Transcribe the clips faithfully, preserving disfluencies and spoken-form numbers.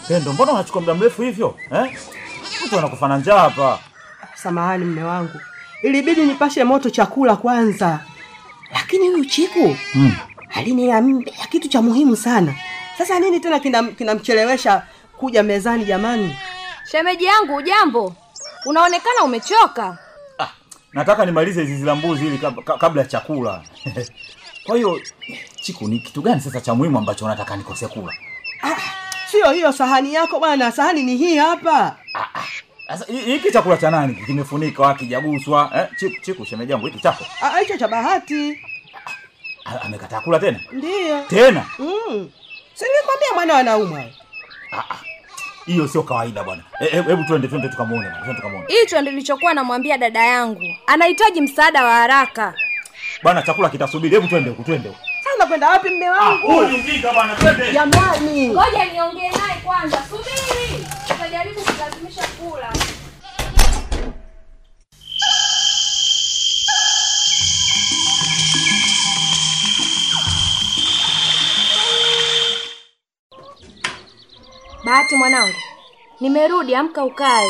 Pendo, mbona unachukua muda mrefu hivyo? Eh? Mtu anakufa njaa hapa. Samahani mume wangu. Ilibidi nipashe moto chakula kwanza. Lakini huyu Chiku, mm. aliniambia kitu cha muhimu sana. Sasa nini tena kinamchelewesha kina kuja mezani jamani? Shemeji yangu, jambo. Unaonekana umechoka. Ah, nataka nimalize zizi la mbuzi hili kabla ya chakula. Kwa hiyo Chiku, ni kitu gani sasa cha muhimu ambacho unataka nikose kula? Ah, sio hiyo sahani yako bwana, sahani ni hii hapa. Ah, ah. Sasa hiki chakula cha nani kimefunika hakijaguswa? Eh, Chiku, Chiku shemeji yangu, hiki chako? Ah, hicho cha Bahati. Ah, amekataa kula tena? Ndio. Tena? Mm. Si nilikwambia mwana anaumwa. Ah ah. Hiyo sio kawaida bwana. Hebu e, twende twende tukamuone bwana. Twende tukamuone. Hicho ndio nilichokuwa namwambia dada yangu. Anahitaji msaada wa haraka. Bwana, chakula kitasubiri. Hebu twende huko, twende huko. Sasa kwenda wapi mume wangu? Ah, huyu mjinga bwana, twende. Jamani. Ngoja niongee naye kwanza. Subiri. Tutajaribu kulazimisha kula. Bahati mwanangu, nimerudi, amka ukae.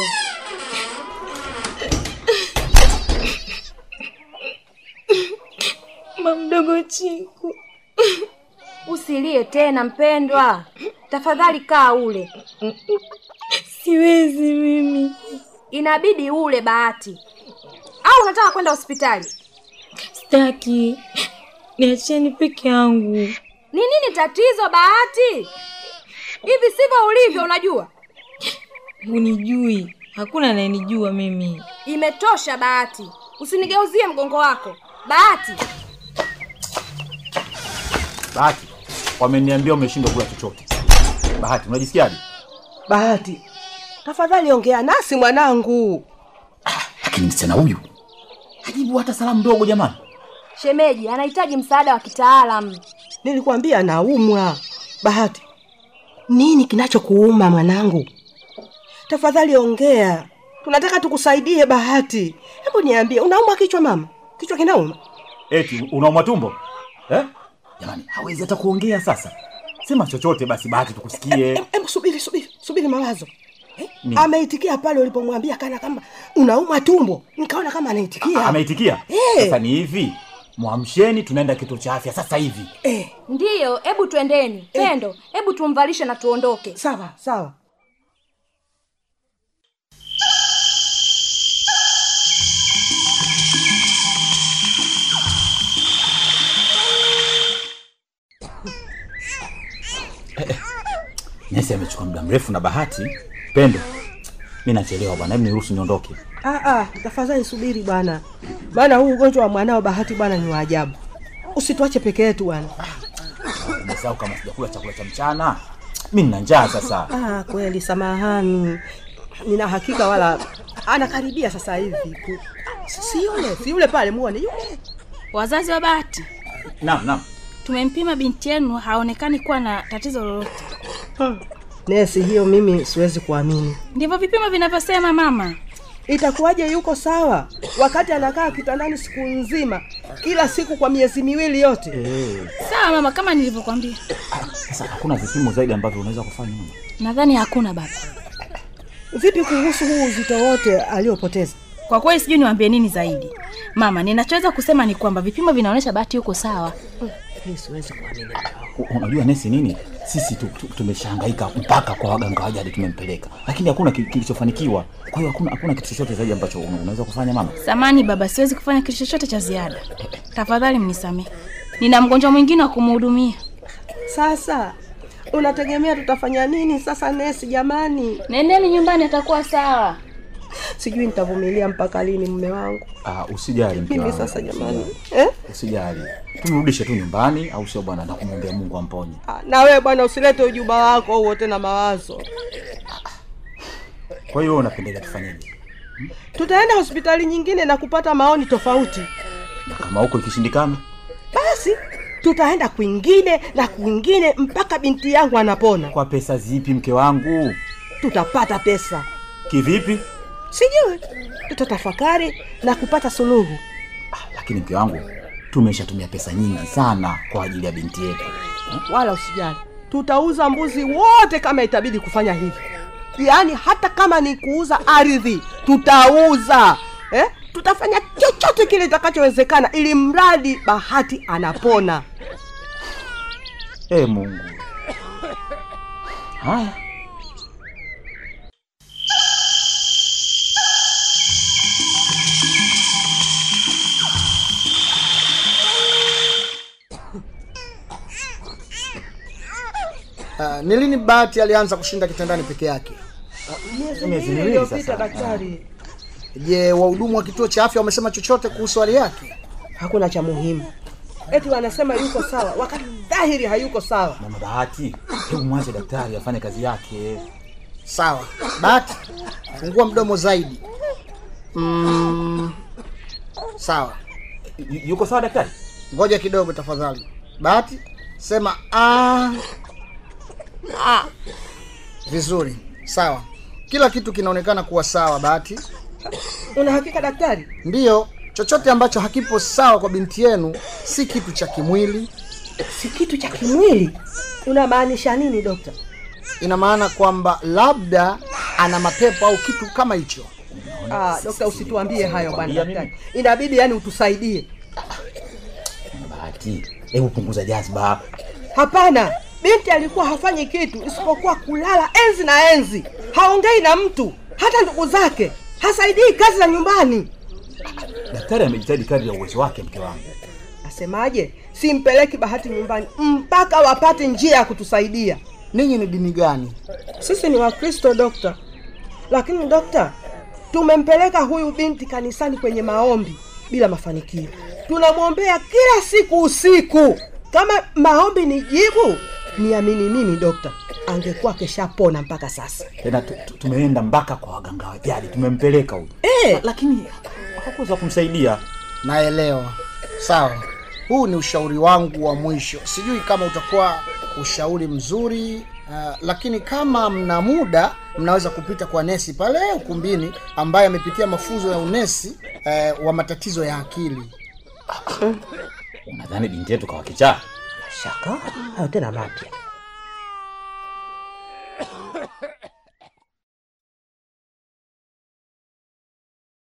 Mamdogo Chiku. Usilie tena mpendwa. Tafadhali kaa ule. Siwezi mimi. Inabidi ule Bahati. Au unataka kwenda hospitali? Sitaki. Niacheni peke yangu. Ni nini tatizo Bahati? Hivi sivyo ulivyo unajua? Unijui. Hakuna anayenijua mimi. Imetosha Bahati. Usinigeuzie mgongo wako. Bahati. Bahati, wameniambia umeshindwa kula chochote. Bahati, unajisikiaje? Bahati, tafadhali ongea nasi mwanangu. Ah, lakini msichana huyu hajibu hata salamu ndogo jamani. Shemeji, anahitaji msaada wa kitaalamu. Nilikwambia naumwa. Bahati, nini kinachokuuma mwanangu? Tafadhali ongea. Tunataka tukusaidie Bahati. Hebu niambie, unauma kichwa mama? Kichwa kinauma? Eti unauma tumbo? Eh? Jamani, hawezi hata kuongea sasa. Sema chochote basi Bahati tukusikie. Hebu e, e, subiri, subiri, subiri mawazo. Eh? Ameitikia pale ulipomwambia kana kama unauma tumbo. Nikaona kama anaitikia. Ameitikia? Eh. Sasa ni hivi. Muamsheni tunaenda kituo cha afya sasa hivi. Eh. Ndiyo, hebu twendeni. Eh. Pendo, hebu tumvalishe na tuondoke. Sawa, sawa. Nesi amechukua muda mrefu na Bahati. Pendo, mimi nachelewa bwana, hebu niruhusu niondoke. Ah ah, tafadhali subiri bwana. Maana huu ugonjwa wa mwanao Bahati bwana ni wa ajabu. Usituache peke yetu bwana. Umesahau kama sijakula chakula cha mchana. Mimi nina njaa sasa. Ah, kweli samahani. Nina hakika wala anakaribia sasa hivi. Si yule, si yule pale muone yule. Wazazi wa Bahati. Naam, naam. Tumempima binti yenu, haonekani kuwa na tatizo lolote. Hmm. Nesi, hiyo mimi siwezi kuamini. Ndivyo vipimo vinavyosema mama. Itakuwaje yuko sawa wakati anakaa kitandani siku nzima, kila siku kwa miezi miwili yote? Eh. Sawa mama, kama nilivyokuambia. Sasa hakuna vipimo zaidi ambavyo unaweza kufanya mama? Nadhani hakuna baba. Vipi kuhusu huu uzito wote aliopoteza? Kwa kweli sijui niwaambie nini zaidi. Mama, ninachoweza kusema ni kwamba vipimo vinaonyesha Bahati yuko sawa. Mimi siwezi kuamini. Unajua nesi nini? Sisi tu, tu, tumeshangaika mpaka kwa waganga wa jadi tumempeleka. Lakini hakuna kilichofanikiwa. Kwa hiyo hakuna hakuna kitu chochote zaidi ambacho unaweza kufanya mama. Samani baba, siwezi kufanya kitu chochote cha ziada. Tafadhali mnisamehe. Nina mgonjwa mwingine wa kumhudumia. Sasa unategemea tutafanya nini sasa nesi jamani? Nendeni nyumbani, atakuwa sawa. Sijui nitavumilia mpaka lini mume wangu. Ah, usijali mke wangu. Mimi sasa jamani. Eh? Usijali. Tumrudishe tu nyumbani au sio bwana, na kumwombea Mungu amponye. Ah, na wewe bwana usilete ujuba wako wote na mawazo. Kwa hiyo unapendelea tufanyeje? Hmm? Tutaenda hospitali nyingine na kupata maoni tofauti. Na kama huko ikishindikana, basi tutaenda kwingine na kwingine mpaka binti yangu anapona. Kwa pesa zipi mke wangu? Tutapata pesa. Kivipi? Sijui. Tutatafakari na kupata suluhu. Ah, lakini mke wangu tumeshatumia pesa nyingi sana kwa ajili ya binti yetu. Wala usijali. tutauza mbuzi wote kama itabidi kufanya hivi. Yaani hata kama ni kuuza ardhi, tutauza. Eh? Tutafanya chochote kile kitakachowezekana ili mradi Bahati anapona. Eh, Mungu. Haya. Uh, ni lini Bahati alianza kushinda kitandani peke yake? Miezi miwili iliyopita daktari. Je, wahudumu wa kituo cha afya wamesema chochote kuhusu hali yake? Hakuna cha muhimu. Eti wanasema yuko sawa wakati dhahiri hayuko sawa. Mama Bahati, hebu mwache daktari afanye kazi yake. Sawa. Bahati, fungua mdomo zaidi. Mm, sawa. Y yuko sawa daktari? Ngoja kidogo tafadhali. Bahati, sema ah. Ah. Vizuri. Sawa. Kila kitu kinaonekana kuwa sawa Bahati. Una hakika daktari? Ndiyo, chochote ambacho hakipo sawa kwa binti yenu si kitu cha kimwili. Si kitu cha kimwili? Unamaanisha nini dokta? Ina maana kwamba labda ana mapepo au kitu kama hicho. Ah, dokta usituambie hayo bwana daktari. Inabidi yani utusaidie. Bahati, hebu punguza jazba. Hapana, binti alikuwa hafanyi kitu isipokuwa kulala enzi na enzi. Haongei na mtu, hata ndugu zake. Hasaidii kazi za nyumbani. Daktari amejitahidi kadri ya uwezo wake mke wangu. Asemaje? Simpeleki Bahati nyumbani mpaka wapate njia ya kutusaidia. Ninyi ni dini gani? Sisi ni Wakristo dokta. Lakini dokta, tumempeleka huyu binti kanisani kwenye maombi bila mafanikio. Tunamwombea kila siku usiku. Kama maombi ni jibu, niamini mimi dokta, angekuwa keshapona mpaka sasa. Tena tumeenda mpaka kwa waganga wa jadi, tumempeleka huyu. Eh, lakini hakuweza kumsaidia. Naelewa. Sawa. Huu ni ushauri wangu wa mwisho. Sijui kama utakuwa ushauri mzuri, uh, lakini kama mna muda mnaweza kupita kwa nesi pale ukumbini ambaye amepitia mafunzo ya unesi uh, wa matatizo ya akili. Unadhani binti yetu kawa kichaa? Shaka, hayo tena mapya.